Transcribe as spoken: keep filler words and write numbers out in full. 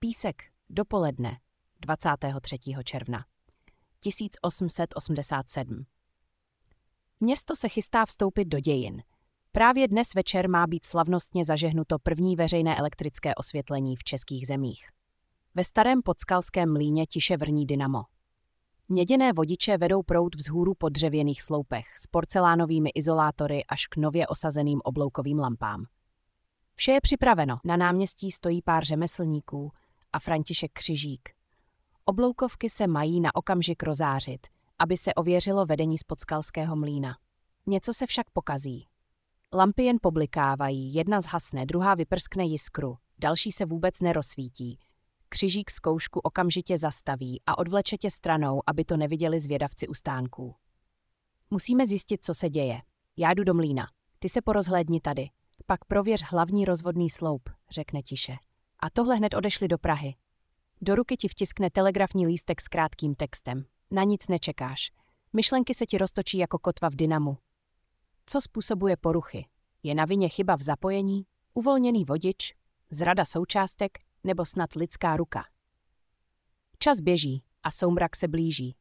Písek, dopoledne, dvacátého třetího června tisíc osm set osmdesát sedm. Město se chystá vstoupit do dějin. Právě dnes večer má být slavnostně zažehnuto první veřejné elektrické osvětlení v českých zemích. Ve starém podskalském mlýně tiše vrní dynamo. Měděné vodiče vedou proud vzhůru po dřevěných sloupech s porcelánovými izolátory až k nově osazeným obloukovým lampám. Vše je připraveno, na náměstí stojí pár řemeslníků a František Křižík. Obloukovky se mají na okamžik rozářit, aby se ověřilo vedení z podskalského mlýna. Něco se však pokazí. Lampy jen poblikávají, jedna zhasne, druhá vyprskne jiskru, další se vůbec nerozsvítí. Křižík zkoušku okamžitě zastaví a odvleče tě stranou, aby to neviděli zvědavci u stánků. Musíme zjistit, co se děje. Já jdu do mlýna. Ty se porozhlédni tady. Pak prověř hlavní rozvodný sloup, řekne tiše. A tohle hned odešli do Prahy. Do ruky ti vtiskne telegrafní lístek s krátkým textem. Na nic nečekáš. Myšlenky se ti roztočí jako kotva v dynamu. Co způsobuje poruchy? Je na vině chyba v zapojení? Uvolněný vodič? Zrada součástek? Nebo snad lidská ruka? Čas běží a soumrak se blíží.